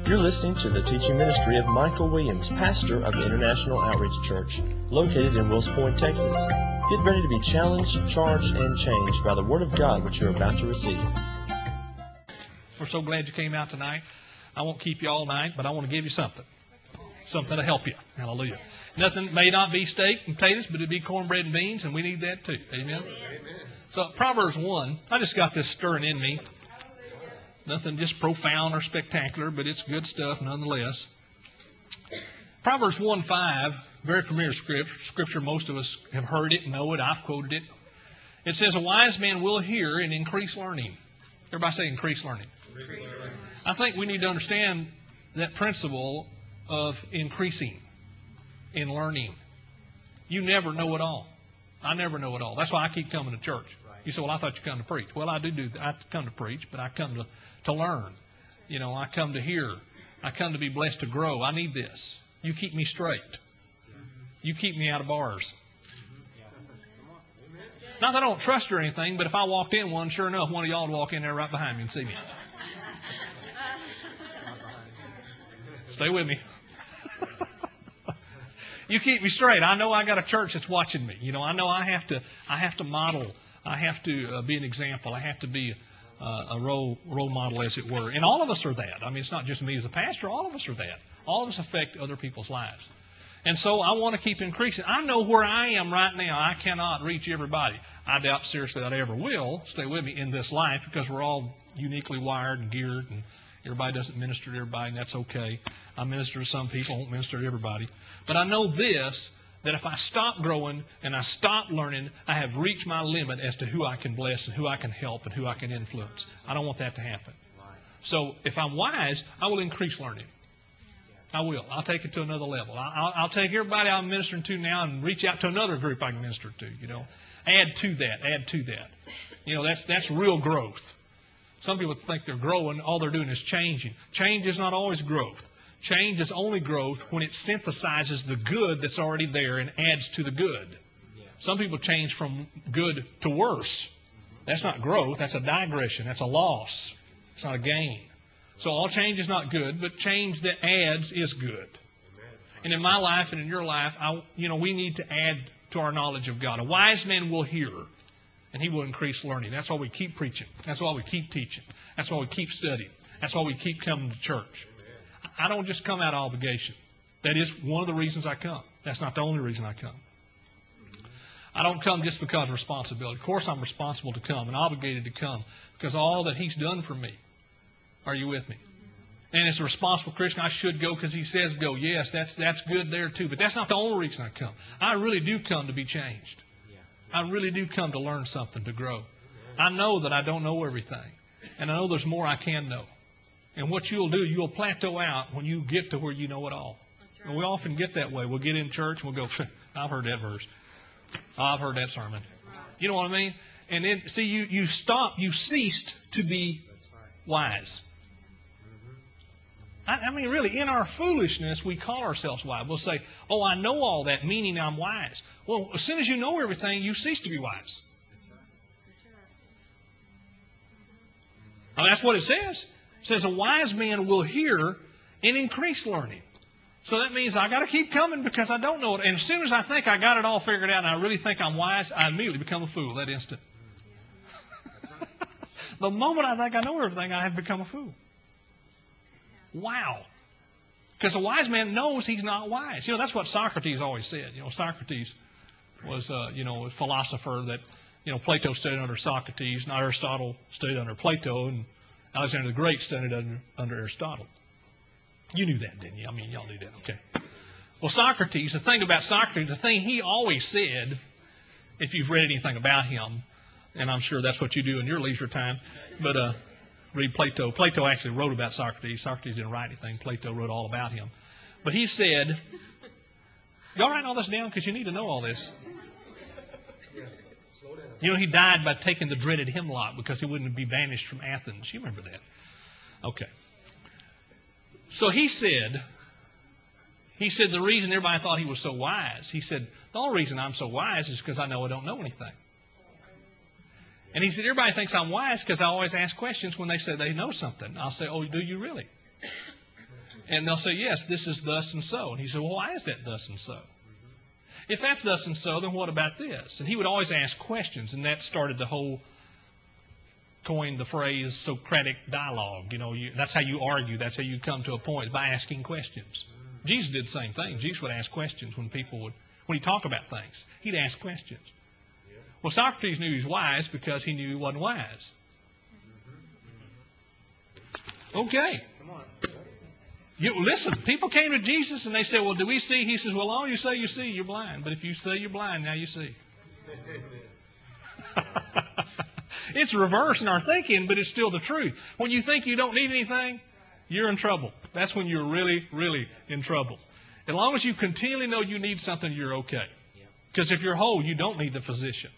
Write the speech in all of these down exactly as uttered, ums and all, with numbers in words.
You're listening to the teaching ministry of Michael Williams, pastor of International Outreach Church, located in Wills Point, Texas. Get ready to be challenged, charged, and changed by the Word of God which you're about to receive. We're so glad you came out tonight. I won't keep you all night, but I want to give you something. Something to help you. Hallelujah. Nothing may not be steak and potatoes, but it'd be cornbread and beans, and we need that too. Amen? Amen. So Proverbs one, I just got this stirring in me. Nothing just profound or spectacular, but it's good stuff nonetheless. Proverbs one five, very familiar script, scripture. Most of us have heard it, know it. I've quoted it. It says, a wise man will hear and increase learning. Everybody say increase learning. Increase learning. I think we need to understand that principle of increasing in learning. You never know it all. I never know it all. That's why I keep coming to church. You say, well, I thought you come to preach. Well, I do do that. I come to preach, but I come to, to learn. You know, I come to hear. I come to be blessed to grow. I need this. You keep me straight. You keep me out of bars. Not that I don't trust you or anything, but if I walked in one, sure enough, one of y'all would walk in there right behind me and see me. Stay with me. You keep me straight. I know I got a church that's watching me. You know, I know I have to. I have to model. I have to uh, be an example. I have to be uh, a role role model, as it were. And all of us are that. I mean, it's not just me as a pastor. All of us are that. All of us affect other people's lives. And so I want to keep increasing. I know where I am right now. I cannot reach everybody. I doubt seriously that I ever will. Stay with me in this life, because we're all uniquely wired and geared, and everybody doesn't minister to everybody, and that's okay. I minister to some people, I won't minister to everybody. But I know this, that if I stop growing and I stop learning, I have reached my limit as to who I can bless and who I can help and who I can influence. I don't want that to happen. So if I'm wise, I will increase learning. I will. I'll take it to another level. I'll, I'll take everybody I'm ministering to now and reach out to another group I can minister to, you know. Add to that. Add to that. You know, that's that's real growth. Some people think they're growing. All they're doing is changing. Change is not always growth. Change is only growth when it synthesizes the good that's already there and adds to the good. Some people change from good to worse. That's not growth. That's a digression. That's a loss. It's not a gain. So all change is not good, but change that adds is good. And in my life and in your life, I, you know, we need to add to our knowledge of God. A wise man will hear, and he will increase learning. That's why we keep preaching. That's why we keep teaching. That's why we keep studying. That's why we keep coming to church. I don't just come out of obligation. That is one of the reasons I come. That's not the only reason I come. I don't come just because of responsibility. Of course I'm responsible to come and obligated to come because of all that He's done for me. Are you with me? And as a responsible Christian, I should go because He says go. Yes, that's that's good there too. But that's not the only reason I come. I really do come to be changed. I really do come to learn something, to grow. I know that I don't know everything. And I know there's more I can know. And what you'll do, you'll plateau out when you get to where you know it all. Right. And we often get that way. We'll get in church and we'll go, I've heard that verse. Oh, I've heard that sermon. You know what I mean? And then, see, you, you stop, you ceased to be wise. I, I mean, really, in our foolishness, we call ourselves wise. We'll say, oh, I know all that, meaning I'm wise. Well, as soon as you know everything, you cease to be wise. I mean, that's what it says. It says a wise man will hear and increase learning. So that means I got to keep coming because I don't know it. And as soon as I think I got it all figured out and I really think I'm wise, I immediately become a fool that instant. The moment I think I know everything, I have become a fool. Wow. Because a wise man knows he's not wise. You know, that's what Socrates always said. You know, Socrates was, uh, you know, a philosopher that, you know, Plato studied under Socrates, and Aristotle studied under Plato, and Alexander the Great studied under, under Aristotle. You knew that, didn't you? I mean, y'all knew that. Okay. Well, Socrates, the thing about Socrates, the thing he always said, if you've read anything about him, and I'm sure that's what you do in your leisure time, but uh, read Plato. Plato actually wrote about Socrates. Socrates didn't write anything. Plato wrote all about him. But he said, y'all writing all this down because you need to know all this. You know, he died by taking the dreaded hemlock because he wouldn't be banished from Athens. You remember that? Okay. So he said, he said the reason everybody thought he was so wise, he said, the only reason I'm so wise is because I know I don't know anything. And he said, everybody thinks I'm wise because I always ask questions when they say they know something. I'll say, oh, do you really? And they'll say, yes, this is thus and so. And he said, well, why is that thus and so? If that's thus and so, then what about this? And he would always ask questions, and that started the whole, coined the phrase Socratic dialogue. You know, you, that's how you argue. That's how you come to a point, by asking questions. Jesus did the same thing. Jesus would ask questions when people would, when he talked about things. He'd ask questions. Well, Socrates knew he was wise because he knew he wasn't wise. Okay. You, listen, people came to Jesus and they said, well, do we see? He says, well, all you say you see, you're blind. But if you say you're blind, now you see. It's reverse in our thinking, but it's still the truth. When you think you don't need anything, you're in trouble. That's when you're really, really in trouble. As long as you continually know you need something, you're okay. Because if you're whole, you don't need the physician.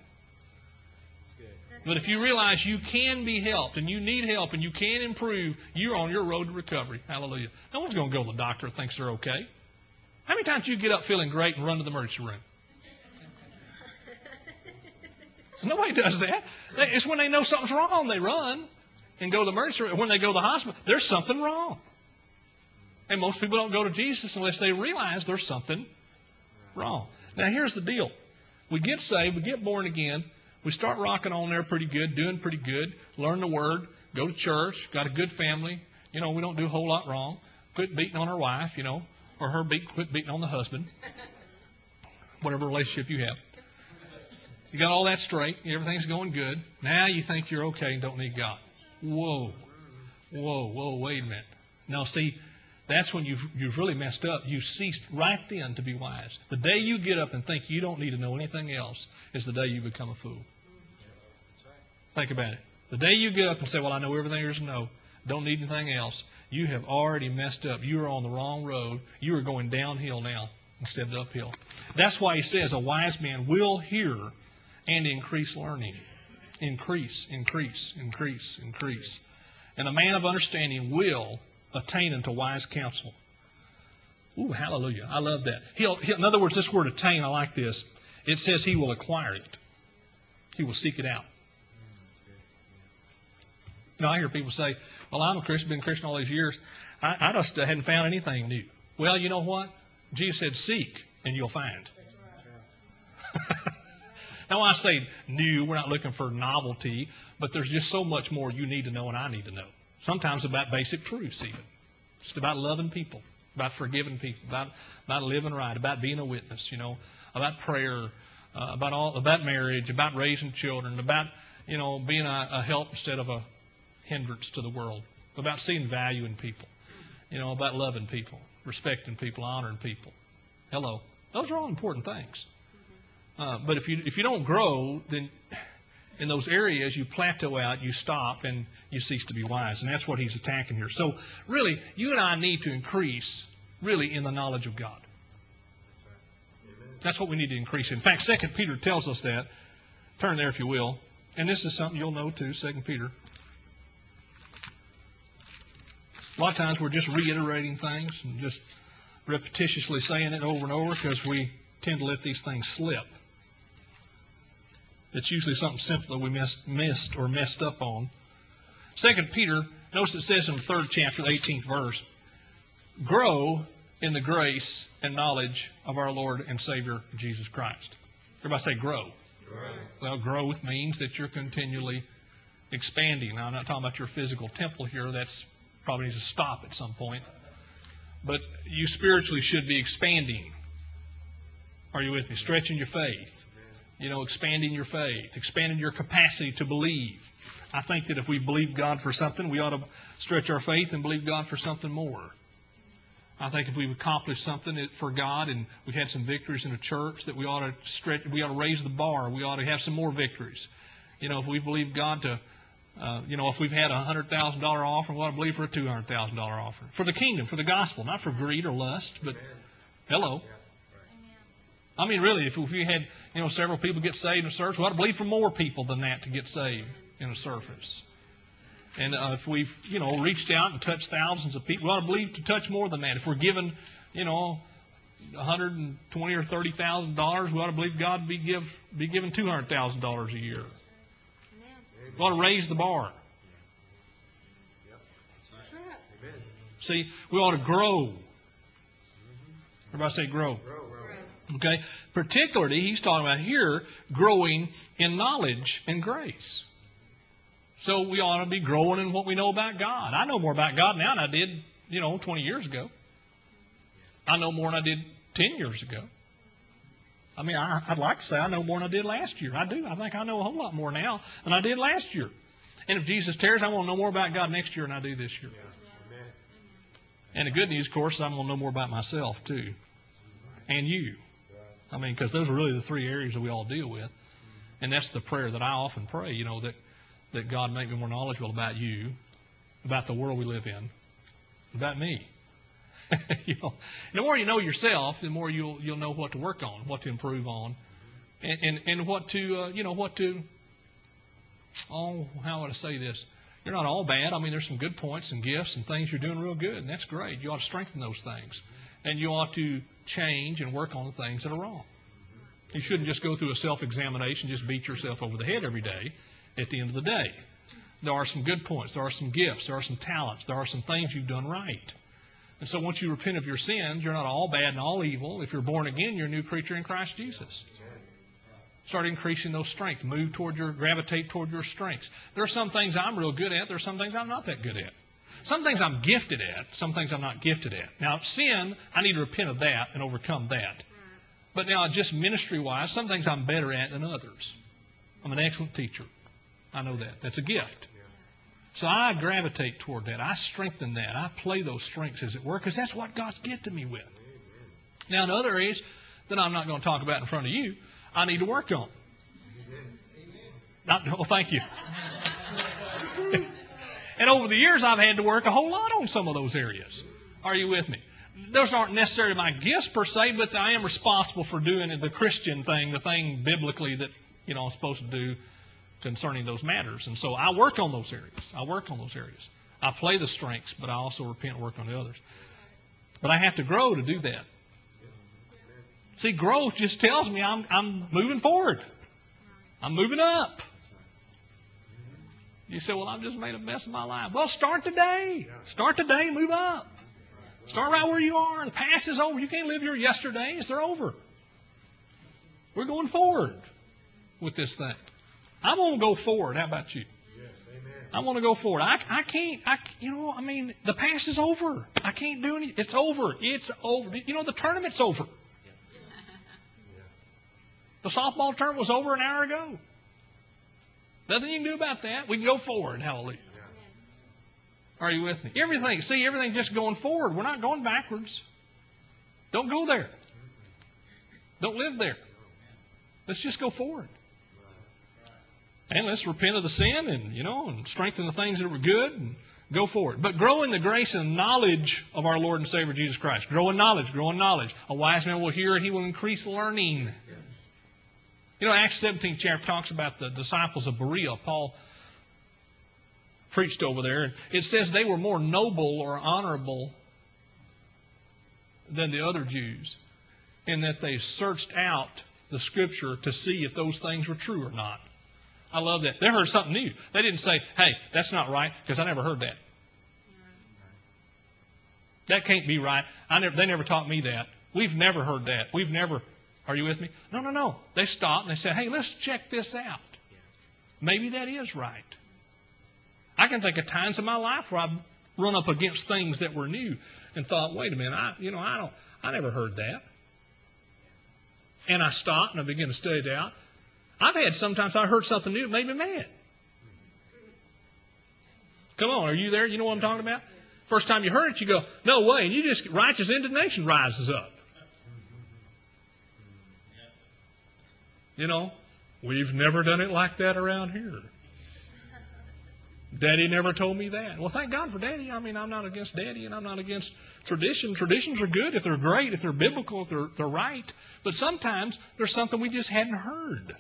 But if you realize you can be helped and you need help and you can improve, you're on your road to recovery. Hallelujah. No one's going to go to the doctor and thinks they're okay. How many times do you get up feeling great and run to the emergency room? Nobody does that. It's when they know something's wrong, they run and go to the emergency room. When they go to the hospital, there's something wrong. And most people don't go to Jesus unless they realize there's something wrong. Now, here's the deal. We get saved, we get born again. We start rocking on there pretty good, doing pretty good, learn the Word, go to church, got a good family. You know, we don't do a whole lot wrong. Quit beating on our wife, you know, or her beat, quit beating on the husband, whatever relationship you have. You got all that straight. Everything's going good. Now you think you're okay and don't need God. Whoa. Whoa, whoa, wait a minute. Now, see, that's when you've, you've really messed up. You ceased right then to be wise. The day you get up and think you don't need to know anything else is the day you become a fool. Think about it. The day you get up and say, well, I know everything there is to know, don't need anything else, you have already messed up. You are on the wrong road. You are going downhill now instead of uphill. That's why he says a wise man will hear and increase learning. Increase, increase, increase, increase. And a man of understanding will attain unto wise counsel. Ooh, hallelujah. I love that. He'll, he'll, in other words, this word attain, I like this. It says he will acquire it. He will seek it out. You know, I hear people say, well, I'm a Christian, been a Christian all these years. I, I just hadn't found anything new. Well, you know what? Jesus said, seek and you'll find. Now, when I say new, we're not looking for novelty, but there's just so much more you need to know and I need to know. Sometimes about basic truths even. Just about loving people, about forgiving people, about, about living right, about being a witness, you know, about prayer, uh, about all, about marriage, about raising children, about, you know, being a, a help instead of a hindrance to the world, about seeing value in people, you know, about loving people, respecting people, honoring people. Hello. Those are all important things. Uh, but if you if you don't grow, then in those areas you plateau out, you stop, and you cease to be wise. And that's what he's attacking here. So really, you and I need to increase really in the knowledge of God. That's what we need to increase in. In fact, Second Peter tells us that. Turn there if you will. And this is something you'll know too, Second Peter. A lot of times we're just reiterating things and just repetitiously saying it over and over because we tend to let these things slip. It's usually something simple that we missed, missed or messed up on. Second Peter, notice it says in the third chapter, the eighteenth verse, grow in the grace and knowledge of our Lord and Savior, Jesus Christ. Everybody say grow. Grow. Well, growth means that you're continually expanding. Now, I'm not talking about your physical temple here. That's probably needs to stop at some point. But you spiritually should be expanding. Are you with me? Stretching your faith. You know, expanding your faith, expanding your capacity to believe. I think that if we believe God for something, we ought to stretch our faith and believe God for something more. I think if we've accomplished something for God and we've had some victories in the church, that we ought to stretch, we ought to raise the bar. We ought to have some more victories. You know, if we believe God to, uh, you know, if we've had a one hundred thousand dollars offering, we ought to believe for a two hundred thousand dollars offering. For the kingdom, for the gospel, not for greed or lust, but hello. I mean, really, if we had, you know, several people get saved in a service, we ought to believe for more people than that to get saved in a service. And uh, if we've, you know, reached out and touched thousands of people, we ought to believe to touch more than that. If we're given, you know, one hundred twenty thousand or thirty thousand dollars, we ought to believe God be give be given two hundred thousand dollars a year. We ought to raise the bar. See, we ought to grow. Everybody say grow. Okay? Particularly, he's talking about here growing in knowledge and grace. So we ought to be growing in what we know about God. I know more about God now than I did, you know, twenty years ago. I know more than I did ten years ago. I mean, I, I'd like to say I know more than I did last year. I do. I think I know a whole lot more now than I did last year. And if Jesus tarries, I want to know more about God next year than I do this year. And the good news, of course, I'm going to know more about myself, too. And you. I mean, because those are really the three areas that we all deal with. And that's the prayer that I often pray, you know, that, that God make me more knowledgeable about you, about the world we live in, about me. You know, the more you know yourself, the more you'll you'll know what to work on, what to improve on, and and, and what to uh, you know what to. Oh, how would I say this? You're not all bad. I mean, there's some good points and gifts and things you're doing real good, and that's great. You ought to strengthen those things, and you ought to change and work on the things that are wrong. You shouldn't just go through a self-examination, just beat yourself over the head every day. At the end of the day, there are some good points. There are some gifts. There are some talents. There are some things you've done right. And so once you repent of your sins, you're not all bad and all evil. If you're born again, you're a new creature in Christ Jesus. Start increasing those strengths. Move toward your, gravitate toward your strengths. There are some things I'm real good at. There are some things I'm not that good at. Some things I'm gifted at. Some things I'm not gifted at. Now, sin, I need to repent of that and overcome that. But now, just ministry-wise, some things I'm better at than others. I'm an excellent teacher. I know that. That's a gift. So I gravitate toward that. I strengthen that. I play those strengths, as it were, because that's what God's gifted me with. Now, in other areas that I'm not going to talk about in front of you, I need to work on. Not, well, thank you. And over the years, I've had to work a whole lot on some of those areas. Are you with me? Those aren't necessarily my gifts per se, but I am responsible for doing the Christian thing, the thing biblically that, you know, I'm supposed to do concerning those matters. And so I work on those areas. I work on those areas. I play the strengths, but I also repent and work on the others. But I have to grow to do that. See, growth just tells me I'm, I'm moving forward. I'm moving up. You say, well, I've just made a mess of my life. Well, start today. Start today, move up. Start right where you are. The past is over. You can't live your yesterdays. They're over. We're going forward with this thing. I'm going to go forward. How about you? Yes, amen. I want to go forward. I, I can't, I, you know, I mean, the past is over. I can't do anything. It's over. It's over. You know, the tournament's over. The softball tournament was over an hour ago. Nothing you can do about that. We can go forward. Hallelujah. Are you with me? Everything, see, everything just going forward. We're not going backwards. Don't go there. Don't live there. Let's just go forward. And let's repent of the sin and, you know, and strengthen the things that were good and go forward. But grow in the grace and knowledge of our Lord and Savior Jesus Christ. Grow in knowledge. Grow in knowledge. A wise man will hear and he will increase learning. You know, Acts seventeenth chapter talks about the disciples of Berea. Paul preached over there. And it says they were more noble or honorable than the other Jews in that they searched out the Scripture to see if those things were true or not. I love that. They heard something new. They didn't say, hey, that's not right, because I never heard that. That can't be right. I never, they never taught me that. We've never heard that. We've never, are you with me? No, no, no. They stopped and they said, hey, let's check this out. Maybe that is right. I can think of times in my life where I've run up against things that were new and thought, wait a minute, I, you know, I don't, I never heard that. And I stopped and I began to study it out. I've had sometimes I heard something new that made me mad. Come on, are you there? You know what I'm talking about? First time you heard it, you go, no way. And you just, righteous indignation rises up. You know, we've never done it like that around here. Daddy never told me that. Well, thank God for Daddy. I mean, I'm not against Daddy and I'm not against tradition. Traditions are good if they're great, if they're biblical, if they're, they're right. But sometimes there's something we just hadn't heard.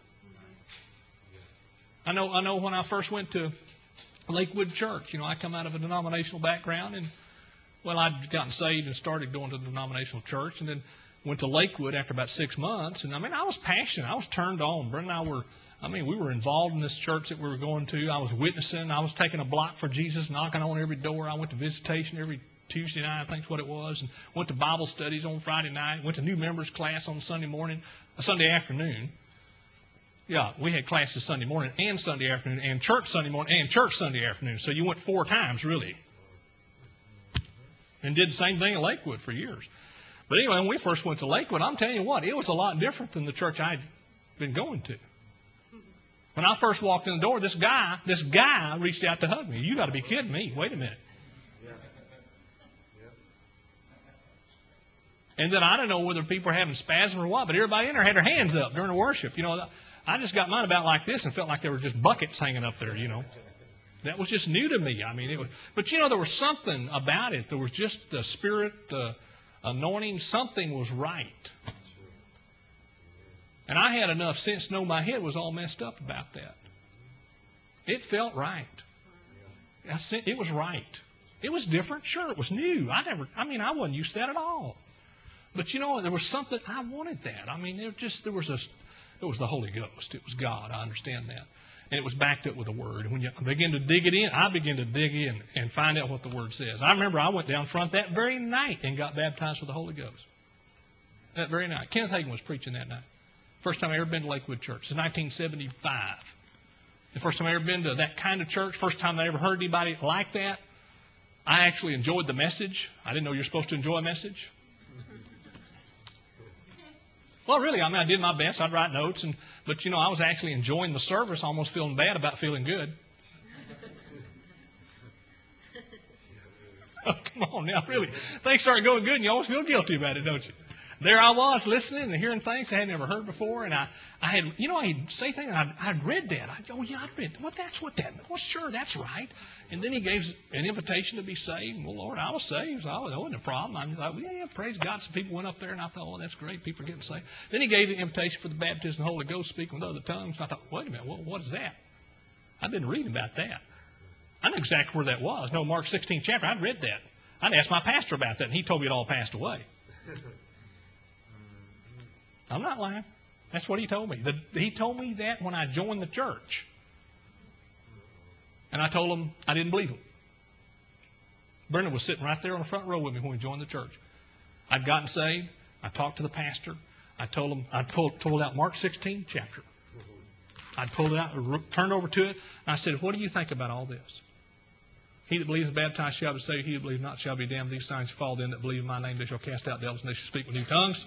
I know, I know when I first went to Lakewood Church, you know, I come out of a denominational background and, well, I'd gotten saved and started going to the denominational church and then went to Lakewood after about six months. And I mean, I was passionate. I was turned on. Brent and I were, I mean, we were involved in this church that we were going to. I was witnessing. I was taking a block for Jesus, knocking on every door. I went to visitation every Tuesday night, I think is what it was, and went to Bible studies on Friday night, went to new members class on Sunday morning, a Sunday afternoon. Yeah, we had classes Sunday morning and Sunday afternoon, and church Sunday morning and church Sunday afternoon. So you went four times, really. And did the same thing in Lakewood for years. But anyway, when we first went to Lakewood, I'm telling you what, it was a lot different than the church I'd been going to. When I first walked in the door, this guy, this guy reached out to hug me. You got to be kidding me. Wait a minute. And then I don't know whether people were having spasm or what, but everybody in there had their hands up during the worship. You know, I just got mine about like this and felt like there were just buckets hanging up there, you know. That was just new to me. I mean, it was, but you know, there was something about it. There was just the Spirit, the anointing. Something was right. And I had enough sense to know my head was all messed up about that. It felt right. I said it was right. It was different. Sure, it was new. I never. I mean, I wasn't used to that at all. But you know, there was something I wanted that. I mean, it just there was a. It was the Holy Ghost. It was God. I understand that. And it was backed up with the Word. When you begin to dig it in, I began to dig in and find out what the Word says. I remember I went down front that very night and got baptized with the Holy Ghost. That very night. Kenneth Hagin was preaching that night. First time I ever been to Lakewood Church. It's nineteen seventy-five. The first time I ever been to that kind of church. First time I ever heard anybody like that. I actually enjoyed the message. I didn't know you're supposed to enjoy a message. Well, really, I mean, I did my best. I'd write notes, and but, you know, I was actually enjoying the service, almost feeling bad about feeling good. Oh, come on now, really. Things start going good, and you always feel guilty about it, don't you? There I was, listening and hearing things I had never heard before, and I, I had, you know, I'd say things, and I'd, I'd read that. I'd, oh, yeah, I'd read, well, that's what that, well, sure, that's right. And then he gave an invitation to be saved. Well, Lord, I was saved, so I wasn't a problem. I thought, well, yeah, praise God. Some people went up there, and I thought, oh, that's great, people are getting saved. Then he gave the invitation for the baptism of the Holy Ghost, speaking with other tongues. And I thought, wait a minute, well, what is that? I've been reading about that. I knew exactly where that was. No, Mark sixteenth chapter, I'd read that. I'd asked my pastor about that, and he told me it all passed away. I'm not lying. That's what he told me. The, he told me that when I joined the church. And I told him I didn't believe him. Brendan was sitting right there on the front row with me when we joined the church. I'd gotten saved. I talked to the pastor. I told him, I pulled, pulled out Mark sixteen chapter. I'd pulled it out, turned over to it, and I said, what do you think about all this? He that believes and baptized shall be saved. He that believes not shall be damned. These signs shall follow them that believe in my name. They shall cast out devils, and they shall speak with new tongues.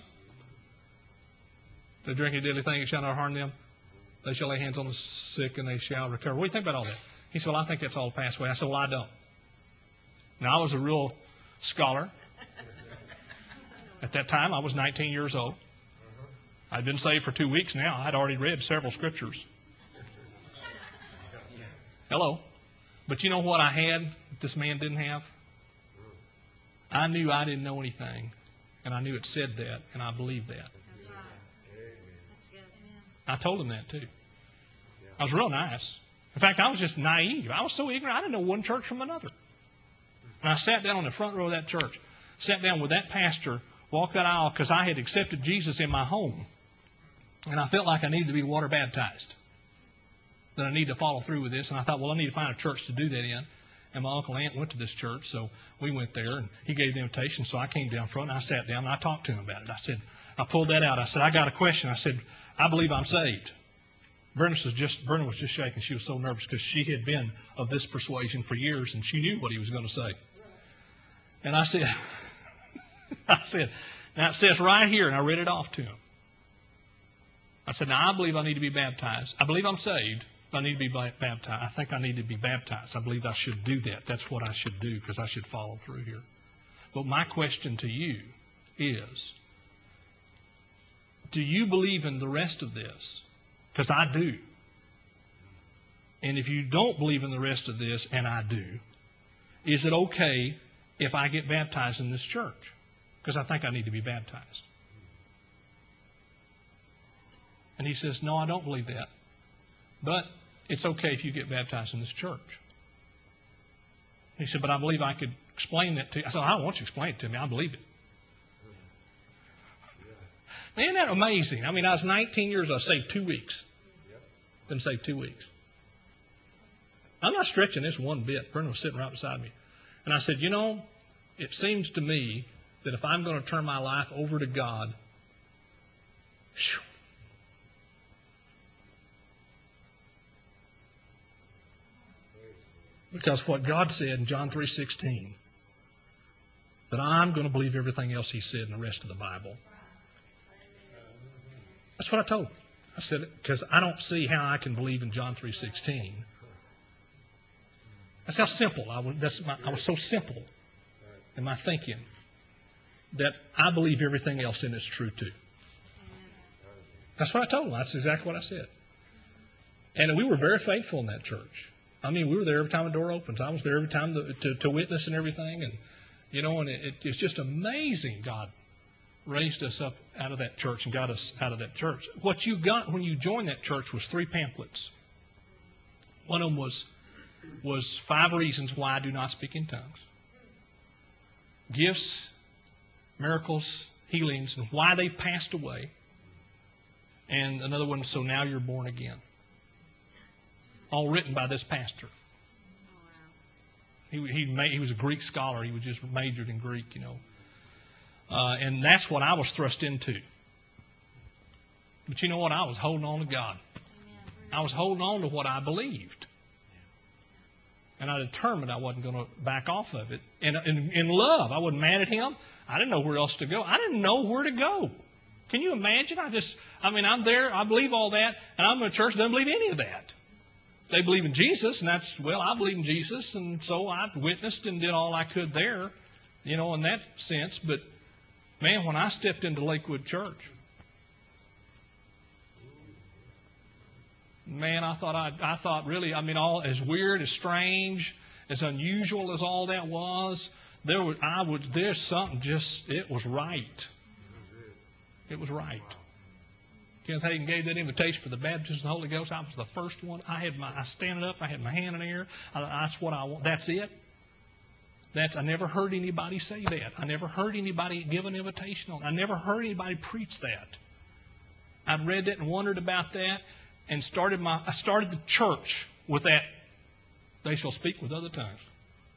They drink a deadly thing, it shall not harm them. They shall lay hands on the sick, and they shall recover. What do you think about all that? He said, well, I think that's all passed away. I said, well, I don't. Now, I was a real scholar. At that time, I was nineteen years old. I'd been saved for two weeks now. I'd already read several scriptures. Hello. But you know what I had that this man didn't have? I knew I didn't know anything, and I knew it said that, and I believed that. I told him that too. I was real nice. In fact, I was just naive. I was so ignorant, I didn't know one church from another. And I sat down on the front row of that church, sat down with that pastor, walked that aisle because I had accepted Jesus in my home. And I felt like I needed to be water baptized. That I needed to follow through with this. And I thought, well, I need to find a church to do that in. And my uncle and aunt went to this church, so we went there, and he gave the invitation. So I came down front, and I sat down, and I talked to him about it. I said, I pulled that out. I said, I got a question. I said, I believe I'm saved. Bernice was just, Bernice was just shaking. She was so nervous because she had been of this persuasion for years, and she knew what he was going to say. And I said, I said, now it says right here, and I read it off to him. I said, now I believe I need to be baptized. I believe I'm saved. I need to be baptized. I think I need to be baptized. I believe I should do that. That's what I should do because I should follow through here. But my question to you is, do you believe in the rest of this? Because I do. And if you don't believe in the rest of this, and I do, is it okay if I get baptized in this church? Because I think I need to be baptized. And he says, no, I don't believe that. But it's okay if you get baptized in this church. He said, but I believe I could explain that to you. I said, I don't want you to explain it to me. I believe it. Isn't that amazing? I mean, I was nineteen years old. I saved two weeks. Been saved two weeks. I'm not stretching this one bit. Brendan was sitting right beside me. And I said, you know, it seems to me that if I'm going to turn my life over to God, whew, because what God said in John three sixteen, that I'm going to believe everything else He said in the rest of the Bible. That's what I told him. I said it because I don't see how I can believe in John three sixteen. That's how simple I was. That's my, I was so simple in my thinking that I believe everything else in it's true too. That's what I told him. That's exactly what I said. And we were very faithful in that church. I mean, we were there every time the door opens. I was there every time to, to, to witness and everything. And, you know, and it, it's just amazing God raised us up out of that church and got us out of that church. What you got when you joined that church was three pamphlets. One of them was, was five reasons why I do not speak in tongues. Gifts, miracles, healings, and why they passed away. And another one, so now you're born again. All written by this pastor. He he, made, he was a Greek scholar. He was just majored in Greek, you know. Uh, and that's what I was thrust into. But you know what? I was holding on to God. I was holding on to what I believed. And I determined I wasn't going to back off of it. And in, in love, I wasn't mad at him. I didn't know where else to go. I didn't know where to go. Can you imagine? I just, I mean, I'm there. I believe all that. And I'm in a church that doesn't believe any of that. They believe in Jesus, and that's, well, I believe in Jesus, and so I witnessed and did all I could there, you know, in that sense. But, man, when I stepped into Lakewood Church, man, I thought, I, I thought really, I mean, all as weird, as strange, as unusual as all that was, there was, I would, there's something just, it was right. It was right. Kenneth Hagin gave that invitation for the baptism of the Holy Ghost. I was the first one. I had my, I standing up. I had my hand in the air. I, that's what I want. That's it. That's. I never heard anybody say that. I never heard anybody give an invitation on. I never heard anybody preach that. I'd read that and wondered about that, and started my. I started the church with that. They shall speak with other tongues.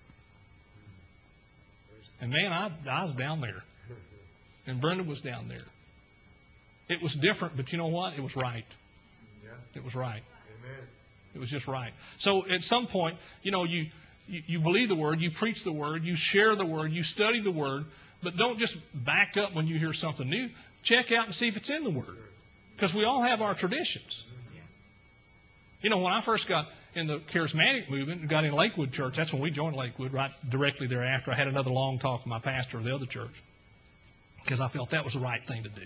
And man, I, I was down there, and Brenda was down there. It was different, but you know what? It was right. Yeah. It was right. Amen. It was just right. So at some point, you know, you, you, you believe the Word, you preach the Word, you share the Word, you study the Word, but don't just back up when you hear something new. Check out and see if it's in the Word. Because we all have our traditions. You know, when I first got in the charismatic movement and got in Lakewood Church, that's when we joined Lakewood, right directly thereafter. I had another long talk with my pastor of the other church because I felt that was the right thing to do.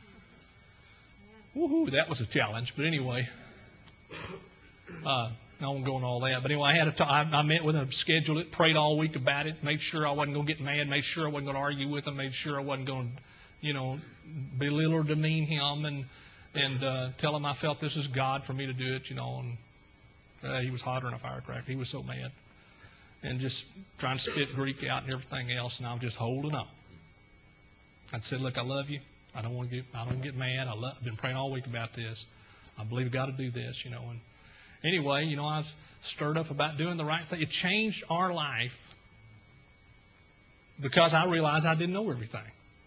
Woohoo, that was a challenge. But anyway, uh, I won't go into all that. But anyway, I had a t- I, I met with him, scheduled it, prayed all week about it, made sure I wasn't going to get mad, made sure I wasn't going to argue with him, made sure I wasn't going to, you know, belittle or demean him, and and uh, tell him I felt this is God for me to do it, you know. And uh, he was hotter than a firecracker. He was so mad. And just trying to spit Greek out and everything else, and I was just holding up. I said, look, I love you. I don't want to get. I don't get mad. I love, I've been praying all week about this. I believe God to do this, you know. And anyway, you know, I was stirred up about doing the right thing. It changed our life because I realized I didn't know everything.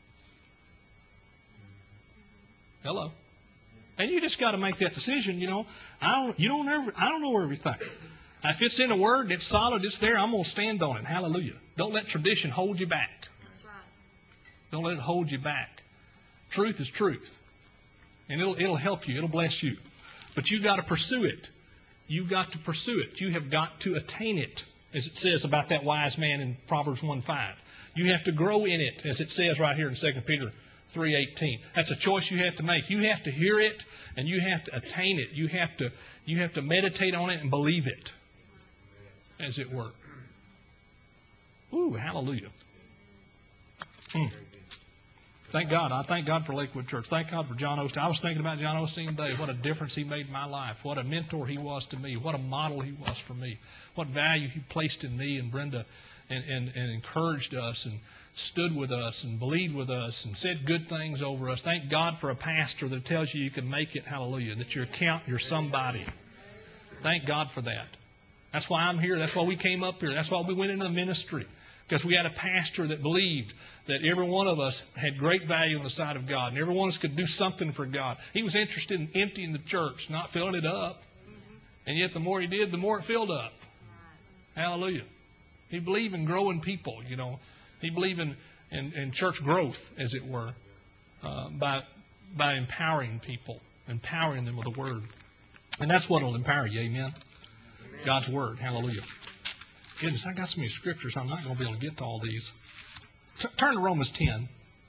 Hello. And you just got to make that decision. You know, I don't. You don't ever. I don't know everything. If it's in the Word, it's solid. It's there. I'm going to stand on it. Hallelujah. Don't let tradition hold you back. That's right. Don't let it hold you back. Truth is truth. And it'll it'll help you. It'll bless you. But you've got to pursue it. You've got to pursue it. You have got to attain it, as it says about that wise man in Proverbs one five. You have to grow in it, as it says right here in Second Peter three eighteen. That's a choice you have to make. You have to hear it, and you have to attain it. You have to you have to meditate on it and believe it, as it were. Ooh, hallelujah. Mm. Thank God. I thank God for Lakewood Church. Thank God for John Osteen. I was thinking about John Osteen today. What a difference he made in my life. What a mentor he was to me. What a model he was for me. What value he placed in me and Brenda, and, and, and encouraged us and stood with us and believed with us and said good things over us. Thank God for a pastor that tells you you can make it. Hallelujah. That you're count, you're somebody. Thank God for that. That's why I'm here. That's why we came up here. That's why we went into the ministry. Because we had a pastor that believed that every one of us had great value in the sight of God, and every one of us could do something for God. He was interested in emptying the church, not filling it up. And yet the more he did, the more it filled up. Hallelujah. He believed in growing people, you know. He believed in, in, in church growth, as it were, uh, by, by empowering people, empowering them with the Word. And that's what will empower you, amen? Amen. God's Word, hallelujah. Goodness, I got so many scriptures, I'm not going to be able to get to all these. T- turn to Romans ten.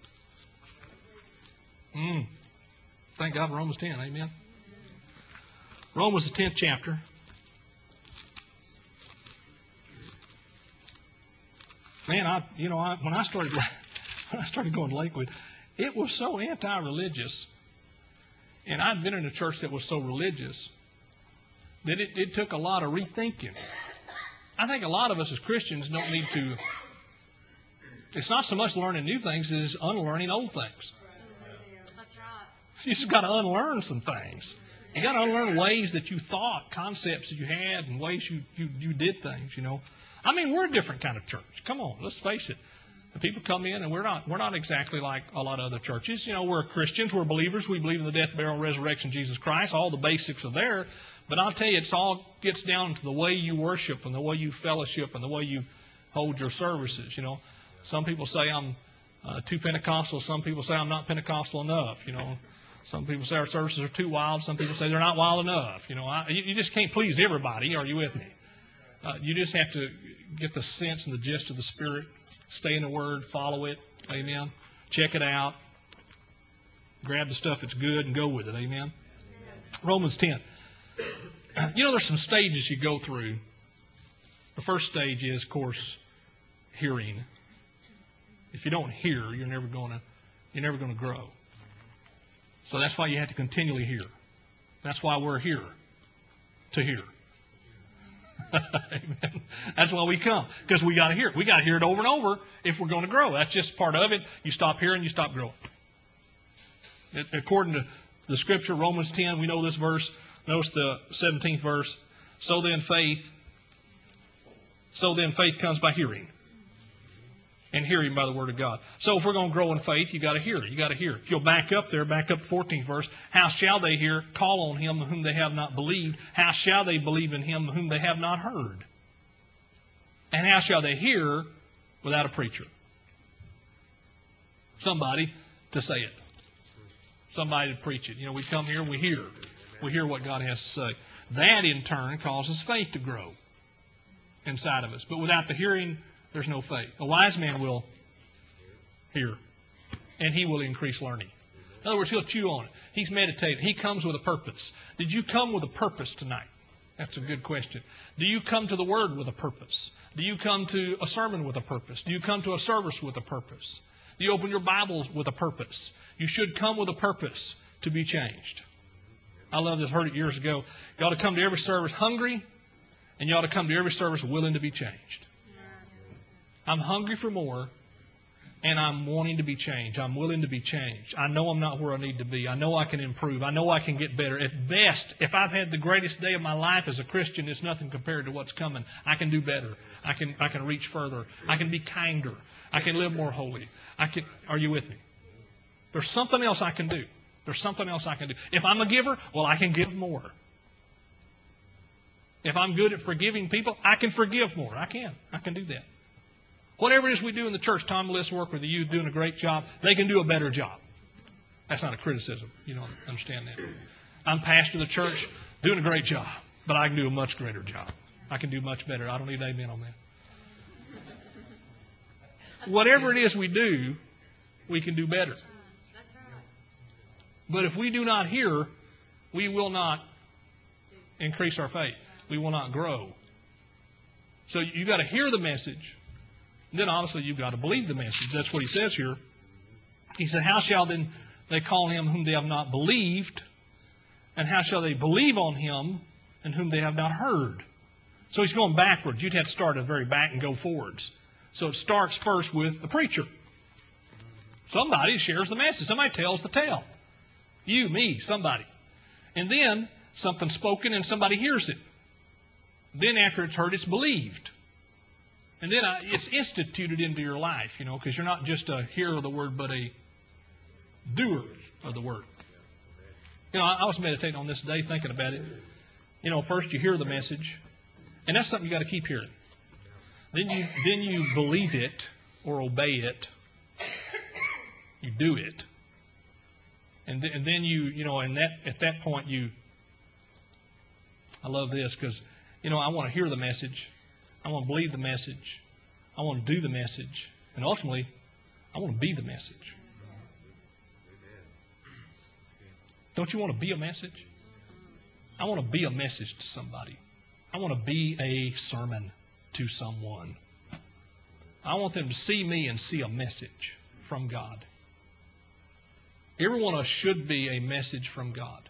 Mm. Thank God for Romans ten, amen? Romans the tenth chapter. Man, I you know I, when I started when I started going to Lakewood, it was so anti-religious, and I'd been in a church that was so religious that it, it took a lot of rethinking. I think a lot of us as Christians don't need to. It's not so much learning new things as unlearning old things. That's right. You just got to unlearn some things. You got to unlearn ways that you thought, concepts that you had, and ways you, you, you did things, you know. I mean, we're a different kind of church. Come on, let's face it. The people come in, and we're not we're not exactly like a lot of other churches. You know, we're Christians, we're believers, we believe in the death, burial, and resurrection of Jesus Christ. All the basics are there. But I'll tell you, it's all gets down to the way you worship and the way you fellowship and the way you hold your services, you know. Some people say I'm uh, too Pentecostal. Some people say I'm not Pentecostal enough, you know. Some people say our services are too wild. Some people say they're not wild enough. You know, I, you, you just can't please everybody. Are you with me? Uh, you just have to get the sense and the gist of the Spirit. Stay in the Word. Follow it. Amen. Check it out. Grab the stuff that's good and go with it. Amen. Romans ten. You know, there's some stages you go through. The first stage is, of course, hearing. If you don't hear, you're never going to you're never going to grow. So that's why you have to continually hear. That's why we're here, to hear. Amen. That's why we come, because we got to hear it. We got to hear it over and over if we're going to grow. That's just part of it. You stop hearing, you stop growing. According to the Scripture, Romans ten, we know this verse. Notice the seventeenth verse. So then faith, so then faith comes by hearing, and hearing by the Word of God. So if we're going to grow in faith, you got to hear it. You got to hear it. If you'll back up there, back up the fourteenth verse. How shall they hear? Call on Him whom they have not believed. How shall they believe in Him whom they have not heard? And how shall they hear without a preacher? Somebody to say it. Somebody to preach it. You know, we come here and we hear. We hear what God has to say. That in turn causes faith to grow inside of us. But without the hearing, there's no faith. A wise man will hear, and he will increase learning. In other words, he'll chew on it. He's meditating. He comes with a purpose. Did you come with a purpose tonight? That's a good question. Do you come to the Word with a purpose? Do you come to a sermon with a purpose? Do you come to a service with a purpose? Do you open your Bibles with a purpose? You should come with a purpose to be changed. I love this. I heard it years ago. You ought to come to every service hungry, and you ought to come to every service willing to be changed. I'm hungry for more, and I'm wanting to be changed. I'm willing to be changed. I know I'm not where I need to be. I know I can improve. I know I can get better. At best, if I've had the greatest day of my life as a Christian, it's nothing compared to what's coming. I can do better. I can I can reach further. I can be kinder. I can live more holy. I can. Are you with me? There's something else I can do. There's something else I can do. If I'm a giver, well, I can give more. If I'm good at forgiving people, I can forgive more. I can. I can do that. Whatever it is we do in the church, Tom and Liz work with the youth doing a great job. They can do a better job. That's not a criticism. You don't understand that. I'm pastor of the church, doing a great job, but I can do a much greater job. I can do much better. I don't need an amen on that. Whatever it is we do, we can do better. But if we do not hear, we will not increase our faith. We will not grow. So you got to hear the message. And then obviously you've got to believe the message. That's what he says here. He said, how shall then they call him whom they have not believed? And how shall they believe on him in whom they have not heard? So he's going backwards. You'd have to start at the very back and go forwards. So it starts first with a preacher. Somebody shares the message. Somebody tells the tale. You, me, somebody. And then something's spoken and somebody hears it. Then after it's heard, it's believed. And then I, it's instituted into your life, you know, because you're not just a hearer of the word, but a doer of the word. You know, I, I was meditating on this today, thinking about it. You know, first you hear the message, and that's something you got to keep hearing. Then you then you believe it or obey it. You do it, and th- and then you you know, and that at that point you. I love this because you know I want to hear the message. I want to believe the message. I want to do the message. And ultimately, I want to be the message. Don't you want to be a message? I want to be a message to somebody. I want to be a sermon to someone. I want them to see me and see a message from God. Every one of us should be a message from God.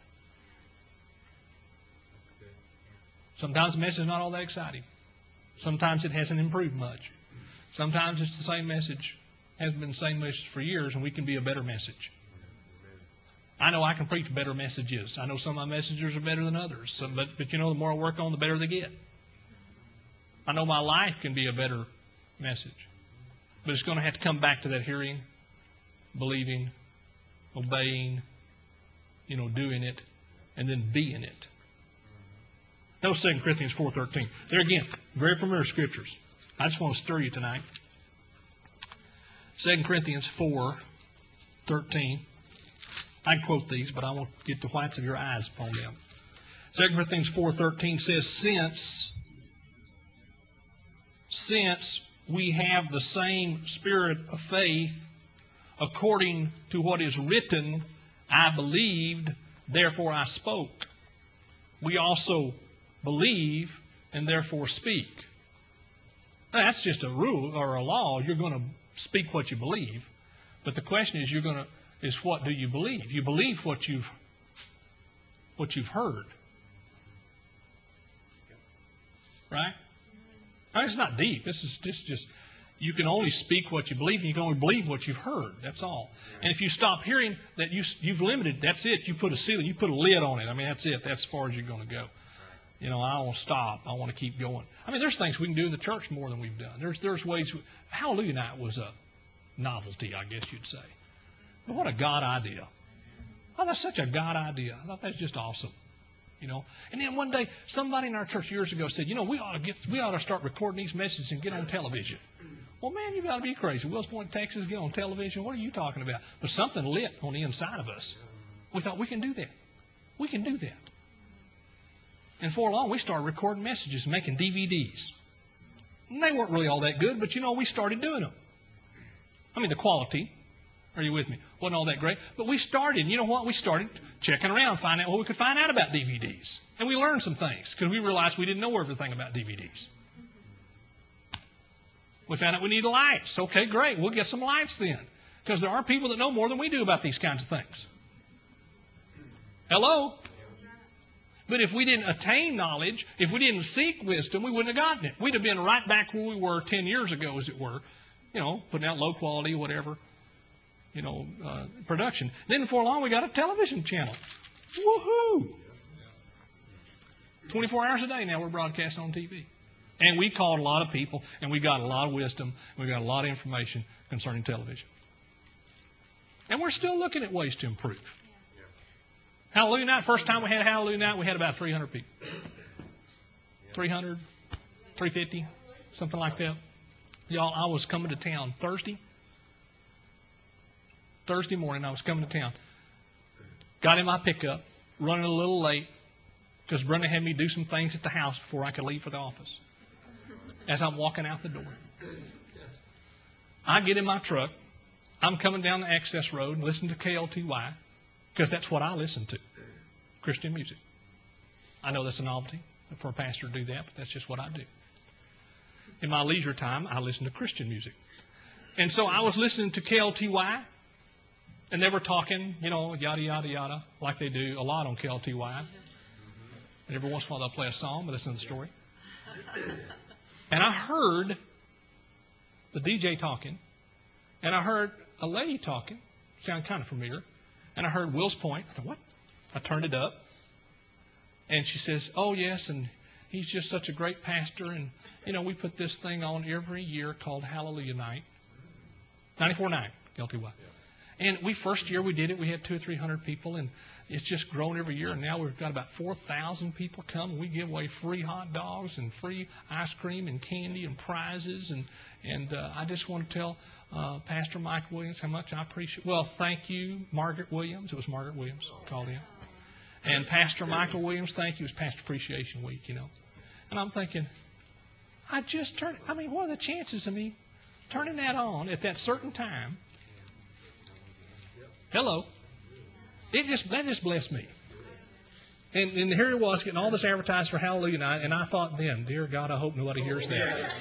Sometimes the message is not all that exciting. Sometimes it hasn't improved much. Sometimes it's the same message, has been the same message for years, and we can be a better message. I know I can preach better messages. I know some of my messages are better than others. So, but, but you know, the more I work on, the better they get. I know my life can be a better message. But it's going to have to come back to that hearing, believing, obeying, you know, doing it, and then being it. Notice Second Corinthians four thirteen. There again, very familiar scriptures. I just want to stir you tonight. Second Corinthians four thirteen. I can quote these, but I won't get the whites of your eyes upon them. Second Corinthians four thirteen says, Since, since we have the same spirit of faith, according to what is written, I believed, therefore I spoke. We also believe and therefore speak. Now, that's just a rule or a law. You're going to speak what you believe. But the question is, you're going to is what do you believe? You believe what you've what you've heard. Right? Now, it's not deep. This is just just you can only speak what you believe, and you can only believe what you've heard. That's all. And if you stop hearing, that you you've limited. That's it. You put a ceiling. You put a lid on it. I mean, that's it. That's as far as you're going to go. You know, I don't want to stop. I want to keep going. I mean, there's things we can do in the church more than we've done. There's there's ways. We, Hallelujah Night was a novelty, I guess you'd say. But what a God idea. Oh, that's such a God idea. I thought that's just awesome. You know. And then one day, somebody in our church years ago said, you know, we ought to get we ought to start recording these messages and get on television. Well, man, you've got to be crazy. Wills Point, Texas, get on television. What are you talking about? But something lit on the inside of us. We thought, we can do that. We can do that. And for long, we started recording messages, making D V Ds. And they weren't really all that good, but you know, we started doing them. I mean, the quality, are you with me, wasn't all that great. But we started, you know what? We started checking around, finding out what we could find out about D V Ds. And we learned some things, because we realized we didn't know everything about D V Ds. We found out we need lights. Okay, great. We'll get some lights then. Because there are people that know more than we do about these kinds of things. Hello? But if we didn't attain knowledge, if we didn't seek wisdom, we wouldn't have gotten it. We'd have been right back where we were ten years ago, as it were. You know, putting out low quality, whatever, you know, uh, production. Then before long, we got a television channel. Woohoo! twenty-four hours a day now we're broadcasting on T V. And we called a lot of people, and we got a lot of wisdom, and we got a lot of information concerning television. And we're still looking at ways to improve. Yeah. Hallelujah Night, first time we had Hallelujah Night, we had about three hundred people. three hundred, three fifty, something like that. Y'all, I was coming to town Thursday. Thursday morning, I was coming to town. Got in my pickup, running a little late, because Brenda had me do some things at the house before I could leave for the office. As I'm walking out the door, I get in my truck. I'm coming down the access road and listen to K L T Y, because that's what I listen to, Christian music. I know that's a novelty for a pastor to do that, but that's just what I do. In my leisure time, I listen to Christian music. And so I was listening to K L T Y, and they were talking, you know, yada, yada, yada, like they do a lot on K L T Y. And every once in a while they'll play a song, but that's another story. And I heard the D J talking, and I heard a lady talking, sounded kind of familiar, and I heard Wills Point. I thought, what? I turned it up, and she says, oh, yes, and he's just such a great pastor. And, you know, we put this thing on every year called Hallelujah Night. ninety-four point nine, L T Y. And we first year we did it, we had two or three hundred people, and it's just grown every year. And now we've got about four thousand people come. We give away free hot dogs and free ice cream and candy and prizes. And and uh, I just want to tell uh, Pastor Mike Williams how much I appreciate. Well, thank you, Margaret Williams. It was Margaret Williams called in. And Pastor Michael Williams, thank you. It was Pastor Appreciation Week, you know. And I'm thinking, I just turned. I mean, what are the chances of me turning that on at that certain time? Hello. It just that just blessed me. And, and here it was getting all this advertised for Hallelujah Night, and I thought then, dear God, I hope nobody hears that.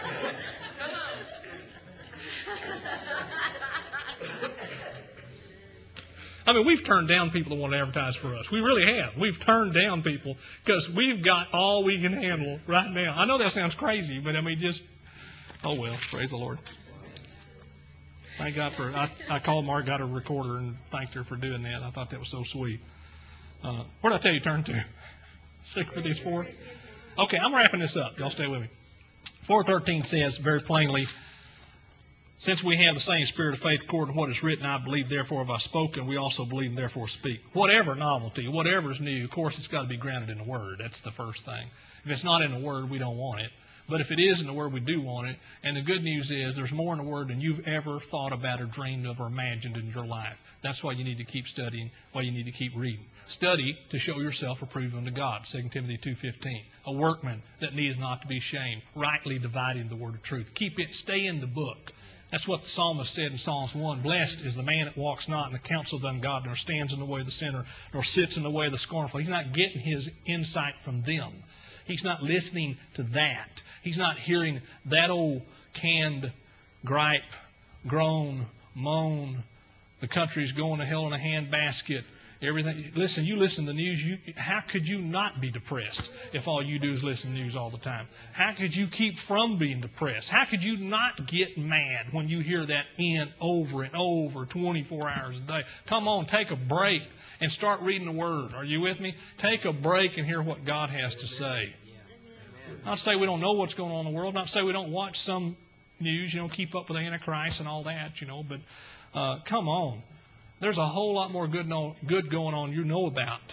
I mean, we've turned down people that want to advertise for us. We really have. We've turned down people because we've got all we can handle right now. I know that sounds crazy, but I mean, just, oh well, praise the Lord. Thank God for, I, I called Mark, got a recorder, and thanked her for doing that. I thought that was so sweet. Uh, where did I tell you to turn to? Second Corinthians four? Okay, I'm wrapping this up. Y'all stay with me. four thirteen says very plainly, since we have the same spirit of faith according to what is written, I believe, therefore have I spoken, we also believe and therefore speak. Whatever novelty, whatever is new, of course it's got to be grounded in the Word. That's the first thing. If it's not in the Word, we don't want it. But if it is in the Word, we do want it. And the good news is there's more in the Word than you've ever thought about or dreamed of or imagined in your life. That's why you need to keep studying, why you need to keep reading. Study to show yourself approved unto God, Second Timothy two fifteen. A workman that needs not to be ashamed, rightly dividing the word of truth. Keep it, stay in the book. That's what the psalmist said in Psalms one. Blessed is the man that walks not in the counsel of the ungodly, nor stands in the way of the sinner, nor sits in the way of the scornful. He's not getting his insight from them. He's not listening to that. He's not hearing that old canned gripe, groan, moan. The country's going to hell in a handbasket. Everything. Listen, you listen to the news. You, how could you not be depressed if all you do is listen to news all the time? How could you keep from being depressed? How could you not get mad when you hear that in over and over twenty-four hours a day? Come on, take a break and start reading the Word. Are you with me? Take a break and hear what God has to say. Not to say we don't know what's going on in the world. Not to say we don't watch some news, you know, keep up with the Antichrist and all that, you know. But uh, come on. There's a whole lot more good, know, good going on you know about.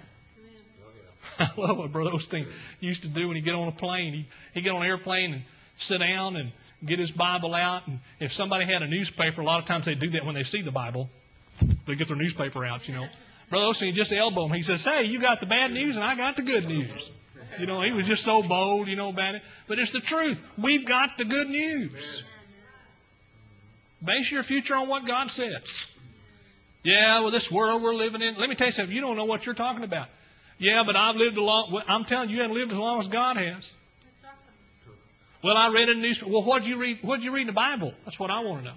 I love what Brother Osteen used to do when he'd get on a plane. He'd, he'd get on an airplane and sit down and get his Bible out. And if somebody had a newspaper, a lot of times they do that when they see the Bible. They get their newspaper out, you know. Brother Osteen just elbow him. He says, hey, you got the bad news and I got the good news. You know, he was just so bold, you know, about it. But it's the truth. We've got the good news. Base your future on what God says. Yeah, well, this world we're living in. Let me tell you something. You don't know what you're talking about. Yeah, but I've lived a long. Well, I'm telling you, you haven't lived as long as God has. Well, I read in the newspaper. Well, what did you read? What did you read in the Bible? That's what I want to know.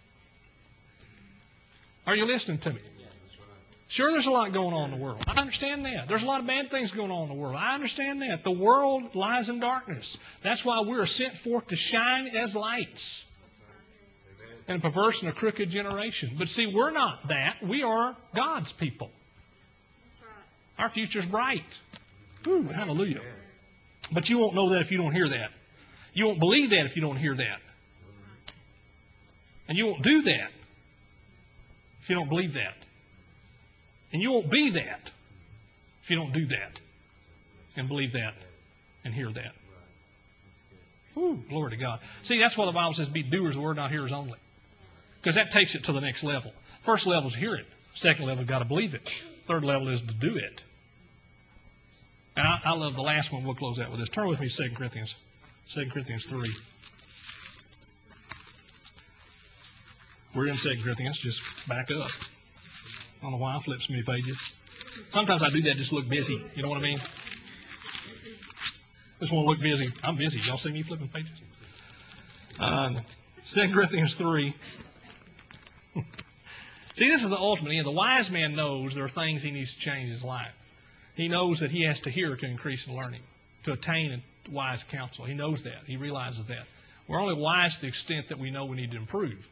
Are you listening to me? Sure, there's a lot going on in the world. I understand that. There's a lot of bad things going on in the world. I understand that. The world lies in darkness. That's why we're sent forth to shine as lights in a perverse and a crooked generation. But see, we're not that. We are God's people. Our future's bright. Ooh, hallelujah. But you won't know that if you don't hear that. You won't believe that if you don't hear that. And you won't do that if you don't believe that. And you won't be that if you don't do that and believe that and hear that. Ooh, glory to God. See, that's why the Bible says be doers of the word, not hearers only. Because that takes it to the next level. First level is hear it. Second level, you've got to believe it. Third level is to do it. And I, I love the last one. We'll close out with this. Turn with me to Second Corinthians. Second Corinthians three. We're in Second Corinthians. Just back up. I don't know why I flip so many pages. Sometimes I do that just to look busy. You know what I mean? Just want to look busy. I'm busy. Y'all see me flipping pages? Um, Second Corinthians three. See, this is the ultimate end. The wise man knows there are things he needs to change in his life. He knows that he has to hear to increase in learning, to attain wise counsel. He knows that. He realizes that. We're only wise to the extent that we know we need to improve.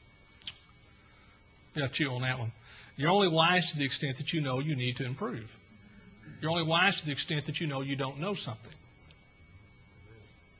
You got to chew on that one. You're only wise to the extent that you know you need to improve. You're only wise to the extent that you know you don't know something.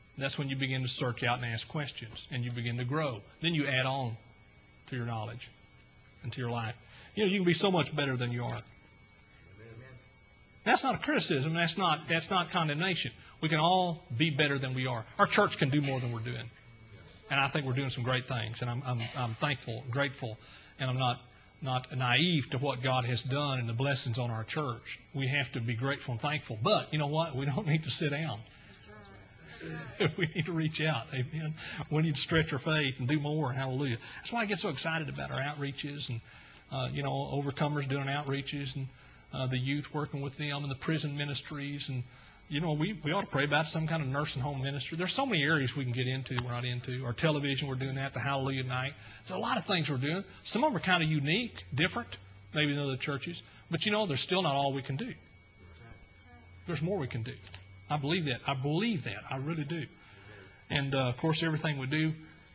That's when you begin to search out and ask questions, and you begin to grow. Then you add on to your knowledge and to your life. You know, you can be so much better than you are. That's not a criticism. That's not that's not condemnation. We can all be better than we are. Our church can do more than we're doing, and I think we're doing some great things. And I'm I'm, I'm thankful, grateful, and I'm not not naive to what God has done and the blessings on our church. We have to be grateful and thankful. But you know what? We don't need to sit down. We need to reach out. Amen. We need to stretch our faith and do more. Hallelujah. That's why I get so excited about our outreaches and, uh, you know, Overcomers doing outreaches and uh, the youth working with them and the prison ministries. And, you know, we, we ought to pray about some kind of nursing home ministry. There's so many areas we can get into, we're not into. Our television, we're doing that. The Hallelujah Night. There's a lot of things we're doing. Some of them are kind of unique, different, maybe than other churches. But, you know, there's still not all we can do. There's more we can do. I believe that. I believe that. I really do. And, uh, of course, everything we do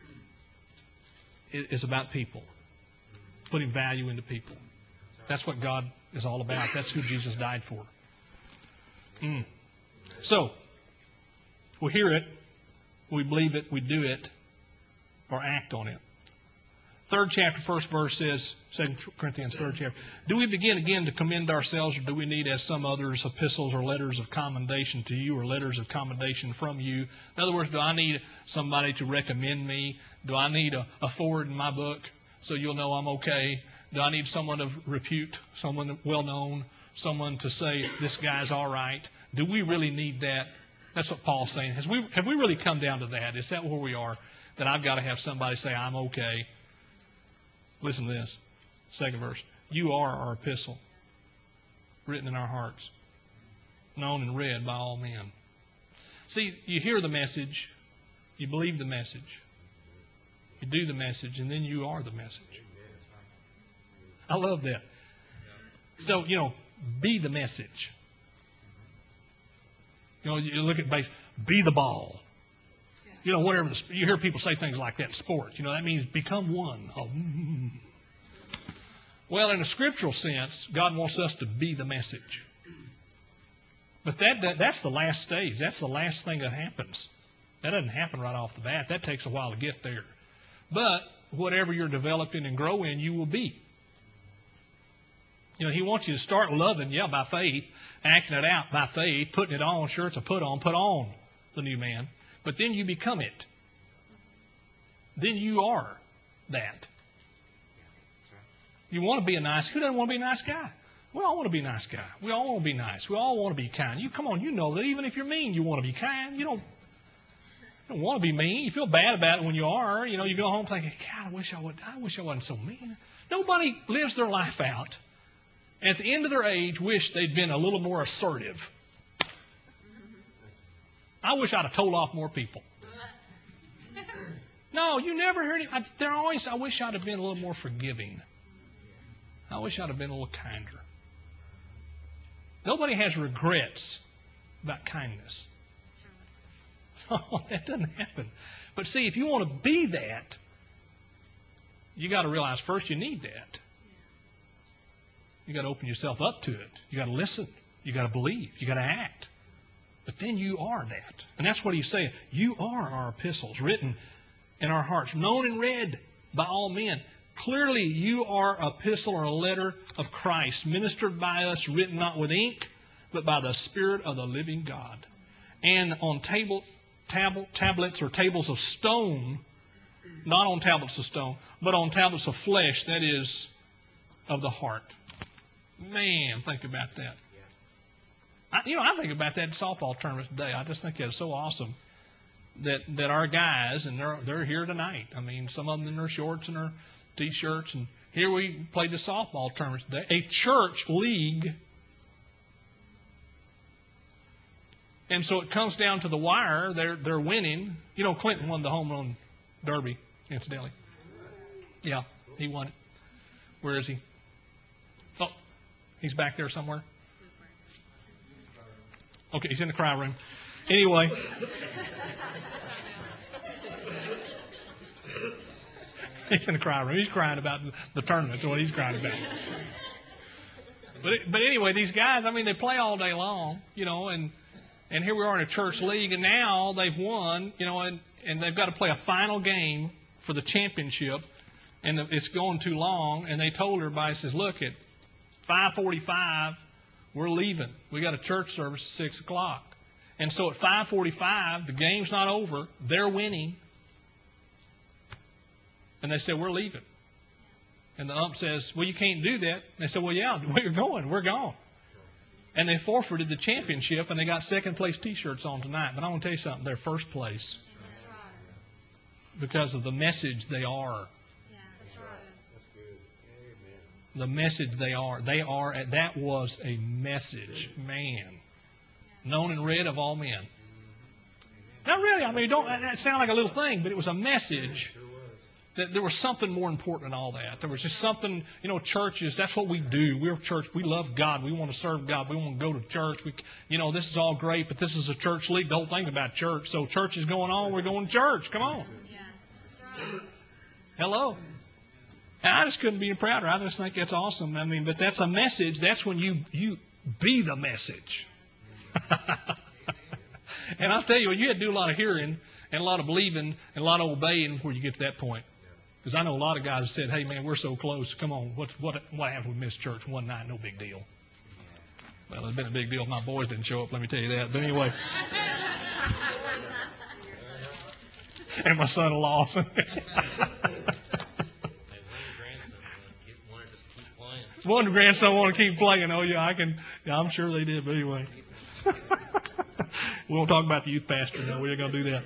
is about people, putting value into people. That's what God is all about. That's who Jesus died for. Mm. So, we hear it, we believe it, we do it, or act on it. Third chapter, first verse says, Second Corinthians, third chapter, do we begin again to commend ourselves, or do we need, as some others, epistles or letters of commendation to you, or letters of commendation from you? In other words, do I need somebody to recommend me? Do I need a, a forward in my book so you'll know I'm okay? Do I need someone of repute, someone well-known, someone to say, this guy's all right? Do we really need that? That's what Paul's saying. Has we, have we really come down to that? Is that where we are? That I've got to have somebody say, I'm okay? Listen to this. Second verse. You are our epistle, written in our hearts, known and read by all men. See, you hear the message, you believe the message, you do the message, and then you are the message. I love that. So, you know, be the message. You know, you look at base, be the ball. You know, whatever, the, you hear people say things like that in sports. You know, that means become one. Oh, mm. Well, in a scriptural sense, God wants us to be the message. But that, that that's the last stage. That's the last thing that happens. That doesn't happen right off the bat. That takes a while to get there. But whatever you're developing and growing, you will be. You know, He wants you to start loving, yeah, by faith, acting it out by faith, putting it on. Sure, it's a put on. Put on the new man. But then you become it. Then you are that. You want to be a nice, who doesn't want to be a nice guy? We all want to be a nice guy. We all want to be nice. We all want to be kind. You come on, you know that even if you're mean, you want to be kind. You don't, you don't want to be mean. You feel bad about it when you are. You know, you go home thinking, God, I wish I would. I wish I wasn't so mean. Nobody lives their life out. And at the end of their age, wish they'd been a little more assertive. I wish I'd have told off more people. No, you never heard it. I, they're always, I wish I'd have been a little more forgiving. I wish I'd have been a little kinder. Nobody has regrets about kindness. Oh, that doesn't happen. But see, if you want to be that, you got to realize first you need that. You got to open yourself up to it. You got to listen. You got to believe. You got to act. But then you are that. And that's what he's saying. You are our epistles, written in our hearts, known and read by all men. Clearly, you are an epistle or a letter of Christ, ministered by us, written not with ink, but by the Spirit of the living God. And on table, tab, tablets or tables of stone, not on tablets of stone, but on tablets of flesh, that is, of the heart. Man, think about that. I, you know, I think about that in softball tournament today. I just think that's so awesome that that our guys, and they're they're here tonight. I mean, some of them in their shorts and their T-shirts, and here we played the softball tournament today. A church league. And so it comes down to the wire. They're they're winning. You know, Clinton won the home run derby, incidentally. Yeah, he won it. Where is he? Oh, he's back there somewhere. Okay, he's in the cry room. Anyway. He's in the cry room. He's crying about the tournament. That's what he's crying about. But but anyway, these guys, I mean, they play all day long, you know, and And here we are in a church league, and now they've won, you know, and, and they've got to play a final game for the championship, and it's going too long. And they told everybody, says, look, at five forty-five, we're leaving. We got a church service at six o'clock. And so at five forty-five, the game's not over. They're winning. And they said, we're leaving. And the ump says, well, you can't do that. And they said, well, yeah, we're going. We're gone. And they forfeited the championship, and they got second place T-shirts on tonight. But I want to tell you something. They're first place because of the message they are. The message they are. They are. That was a message, man, known and read of all men. Not really. I mean, don't that sound like a little thing, but it was a message. That there was something more important than all that. There was just something, you know, churches, that's what we do. We're a church. We love God. We want to serve God. We want to go to church. We, you know, this is all great, but this is a church league. The whole thing's about church. So church is going on. We're going to church. Come on. Yeah, that's right. Hello. And I just couldn't be prouder. I just think that's awesome. I mean, but that's a message. That's when you, you be the message. And I'll tell you, you had to do a lot of hearing and a lot of believing and a lot of obeying before you get to that point. Because I know a lot of guys have said, hey, man, we're so close. Come on, what's, what what happened with missed church one night? No big deal. Well, it's been a big deal if my boys didn't show up, let me tell you that. But anyway. And my son-in-law. One grandson wanted to keep playing. Oh, yeah, I can. Yeah, I'm sure they did. But anyway. We won't talk about the youth pastor. No, we're not going to do that.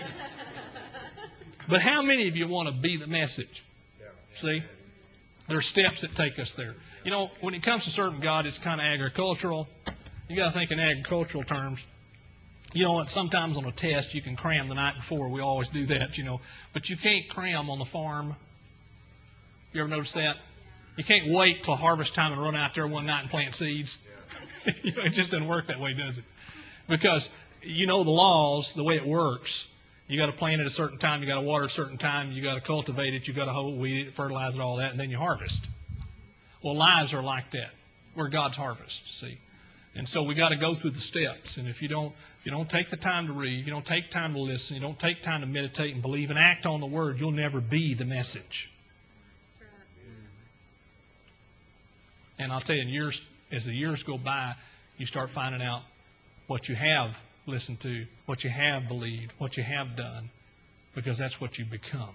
But how many of you want to be the message? See? There are steps that take us there. You know, when it comes to serving God, it's kind of agricultural. You got to think in agricultural terms. You know, sometimes on a test you can cram the night before. We always do that, you know. But you can't cram on the farm. You ever notice that? You can't wait till harvest time and run out there one night and plant seeds. You know, it just doesn't work that way, does it? Because you know the laws, the way it works. You got to plant it at a certain time. You got to water at a certain time. You got to cultivate it. You got to hoe, weed it, fertilize it, all that, and then you harvest. Well, lives are like that. We're God's harvest, see. And so we got to go through the steps. And if you don't, if you don't take the time to read, you don't take time to listen, you don't take time to meditate and believe and act on the Word, you'll never be the message. And I'll tell you, in years, as the years go by, you start finding out what you have listened to, what you have believed, what you have done, because that's what you become.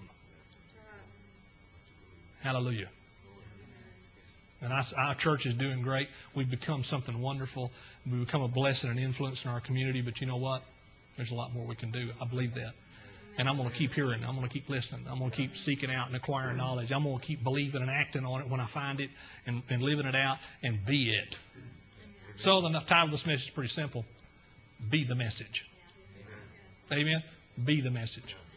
Hallelujah. And our, our church is doing great. We've become something wonderful. We become a blessing and influence in our community. But you know what? There's a lot more we can do. I believe that. And I'm going to keep hearing. I'm going to keep listening. I'm going to keep seeking out and acquiring knowledge. I'm going to keep believing and acting on it when I find it and, and living it out and be it. So the title of this message is pretty simple. Be the message. Amen? Be the message.